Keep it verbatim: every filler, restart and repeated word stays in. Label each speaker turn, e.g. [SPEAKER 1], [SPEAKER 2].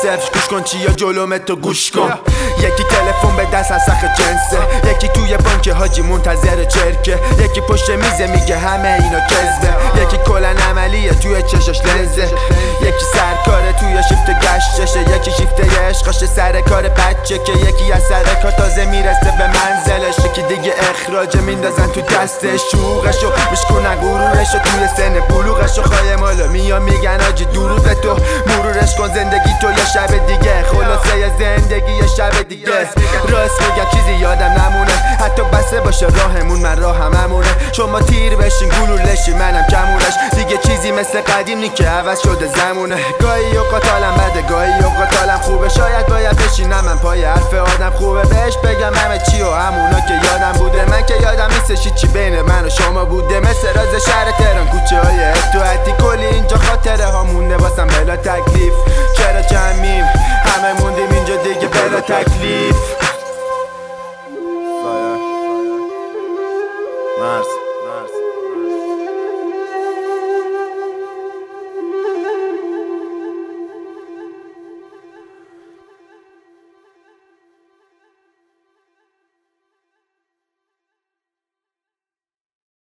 [SPEAKER 1] صفر گوش کن چیا جلومه تو گوش کن. یکی تلفن به دست از سخ جنسه، یکی توی بانک حاجی منتظر چرکه، یکی پشت میزه میگه همه اینا کذبه، یکی کلن عملیه توی چشاش لنزه، یکی سرکاره توی شیفت گشتشه، یکی شیفت عشقاشه سر کار بچه که، یکی از سر کار تازه میرسه به منزلش، یکی دیگه اخراجه میندازن تو دستش شوقشو میشکنن غرورشو توی سن بلوغشو خواهی مالا میان میگن آجی درود تو مرورش کن زندگی تو یه شب دیگه، خلاصه یه زندگی یه شب دیگه. راست میگم چیزی یادم نمونه حتی بسه باشه راهمون من راهم همونه، شما تیر بشین گلولشی منم کمونش، دیگه چیزی مثل قدیم نی که عوض شده زمونه. گاهی اوقات حالم بده گاهی اوقات حالم خوبه، شاید باید بشینم من پای حرف آدم خوبه بهش بگم همه چی و همونا که یادم بوده، من که یادم نیستش چی بین من و شما بوده، مثل راز شهر تهران کوچه های اتوحتی کلی اینجا خاطره ها مونده واسم بلا تکلیف، چرا جمعیم همه موندیم اینجا دیگه بلا تکلیف.